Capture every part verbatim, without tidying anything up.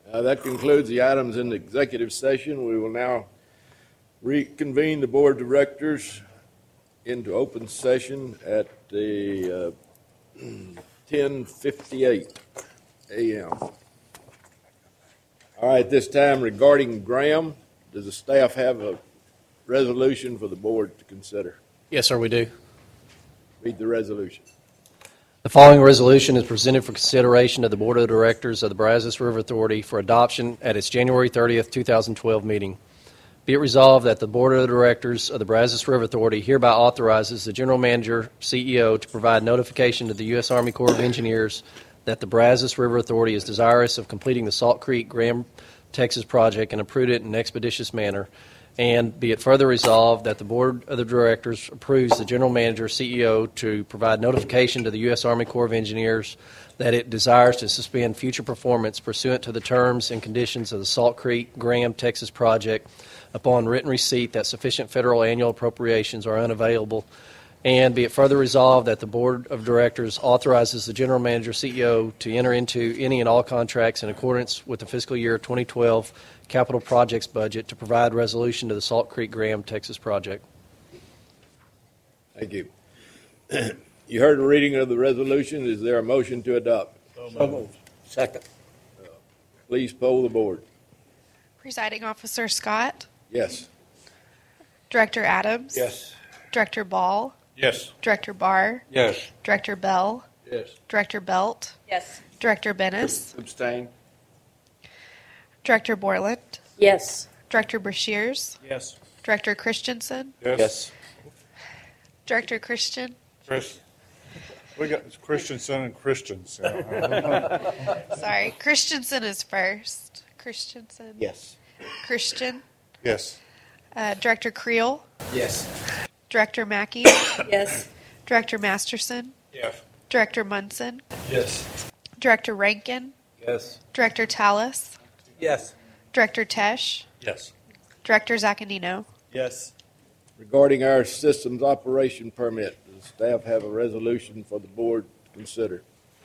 Uh, that concludes the items in the executive session. We will now reconvene the board of directors into open session at the uh, ten fifty-eight a.m. All right, this time regarding Graham, does the staff have a resolution for the board to consider? Yes, sir, we do. Read the resolution. The following resolution is presented for consideration of the Board of Directors of the Brazos River Authority for adoption at its January thirtieth, two thousand twelve meeting. Be it resolved that the Board of Directors of the Brazos River Authority hereby authorizes the General Manager, C E O, to provide notification to the U S Army Corps of Engineers that the Brazos River Authority is desirous of completing the Salt Creek Graham, Texas project in a prudent and expeditious manner. And be it further resolved that the Board of the Directors approves the General Manager, C E O, to provide notification to the U S Army Corps of Engineers that it desires to suspend future performance pursuant to the terms and conditions of the Salt Creek Graham, Texas project upon written receipt that sufficient federal annual appropriations are unavailable. And be it further resolved that the Board of Directors authorizes the General Manager, C E O, to enter into any and all contracts in accordance with the fiscal year twenty twelve capital projects budget to provide resolution to the Salt Creek Graham, Texas project. Thank you. You heard the reading of the resolution. Is there a motion to adopt? So moved. Second. Please poll the board. Presiding Officer Scott, Yes. Director Adams, Yes. Director Ball, Yes. Director Barr, Yes. Director Bell, Yes. Director Belt, Yes. Director Bennis, Abstain. Director Borland, Yes. Director Brashears, Yes. Director Christensen, Yes. Director Christian, Chris, we got Christensen and Christensen. sorry, Christensen is first. Christensen, Yes. Christian, Yes. uh, Director Creel, Yes. Director Mackey, Yes. Director Masterson, Yes. Director Munson, Yes. Director Rankin, Yes. Director Tallis, Yes. Director Tesh, Yes. Director Zaccanino. Yes. Regarding our systems operation permit, does staff have a resolution for the board to consider?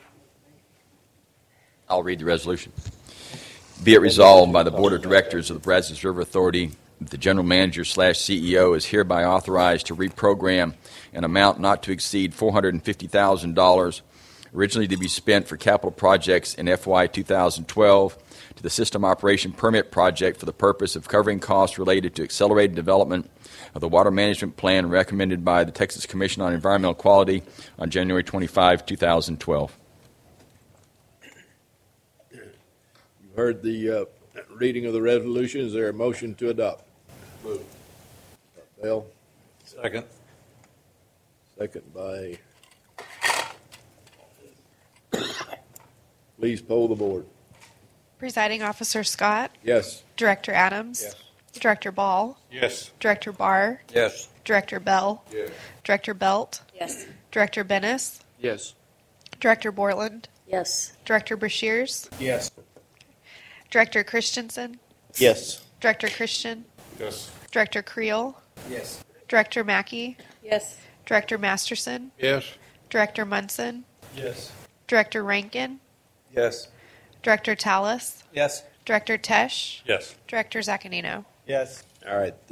I'll read the resolution. Be it resolved by the Board of Directors of the Brazos River Authority that the General Manager slash C E O is hereby authorized to reprogram an amount not to exceed four hundred fifty thousand dollars, originally to be spent for capital projects in F Y two thousand twelve, to the System Operation Permit Project for the purpose of covering costs related to accelerated development of the water management plan recommended by the Texas Commission on Environmental Quality on January twenty-fifth, two thousand twelve. You've heard the uh, reading of the resolution. Is there a motion to adopt? Move. Bell, Second. second by. Please poll the board. Presiding Officer Scott, Yes. Director Adams, Yes. Director Ball, Yes. Director Barr, Yes. Director Bell, Yes. Director Belt, Yes. Director Bennis, Yes. Director Borland, Yes. Director Brashears, Yes. Director Christensen, Yes. Director Christian, Yes. Director Creel, Yes. Director Mackey, Yes. Director Masterson, Yes. Director Munson, Yes. Director Rankin, Yes. Director Tallis, Yes. Director Tesh, Yes. Director Zaccanino. Yes. All right.